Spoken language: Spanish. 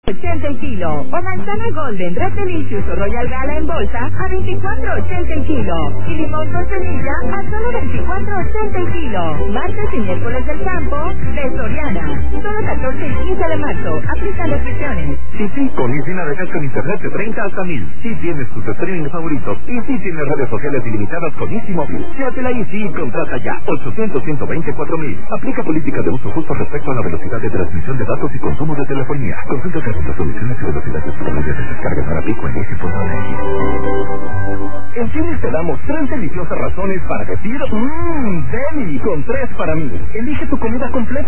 $80 el kilo. O manzana Golden, Red Delicious o Royal Gala en bolsa a $24.80 el kilo. Y limón con semilla a solo $24.80 el kilo. Martes y miércoles del campo de Soriana. Solo 14 y 15 de marzo. Aplican restricciones. Sí, con Easy navegas con internet de 30 hasta 1000. Sí tienes tus streaming favoritos. Y sí tienes redes sociales ilimitadas con Easy Móvil. Llévatela Easy y contrata ya. 800-124-1000. Aplica política de uso justo respecto a la velocidad de transmisión de datos y consumo de telefonía. Consulta las soluciones y velocidad disponibles de descarga para pico en Easy.mx. En Chili's te damos 3 deliciosas razones para decir Deli, con 3 para mí. Elige tu comida completa.